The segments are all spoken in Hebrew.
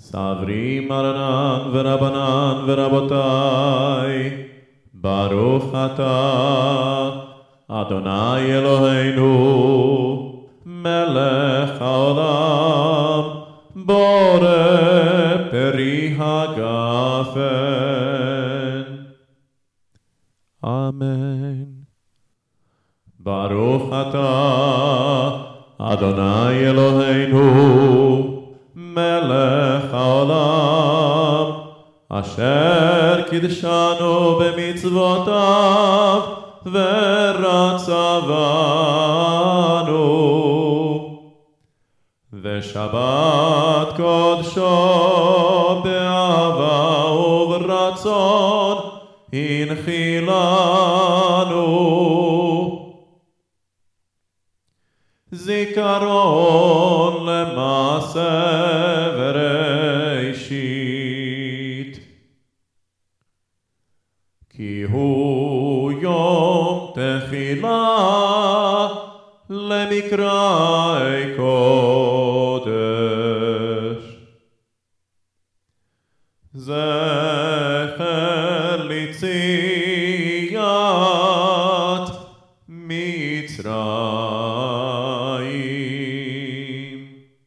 סברי מרנן ורבנן ורבותיי, ברוך אתה, אדוני אלוהינו, מלך העולם, בורא פרי הגפן. אמן. ברוך אתה, אדוני אלוהינו, מלך העולם, אשר קידשנו במצוותיו ורצה בנו, ושבת קודשו באהבה וברצון הנחילנו, זיכרון למעשה וראשית. כי הוא יום תחילה למקראי קודש, זכר ליציאת מצרים.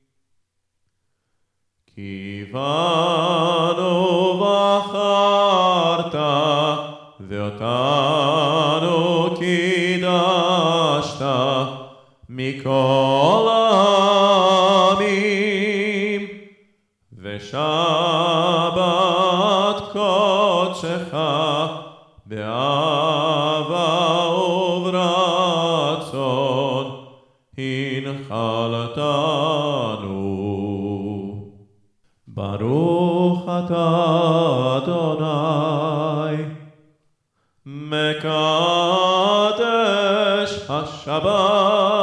כי בנו בחרת ואותנו קידשת מכל העמים, ושבת קודשך באהבה וברצון הנחלתנו. ברוך אתה אדוני, מקדש השבת